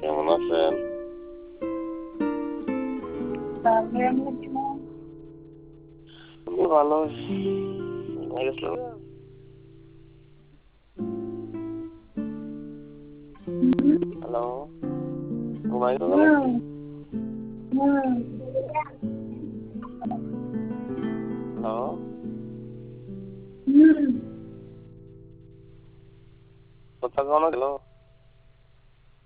কেমন আছেন? আমি ভালো। ঘুমাই গেছিলেন? হ্যালো, ঘুমাই গেলেন নাকি? হ্যালো, কথা কনো গেল?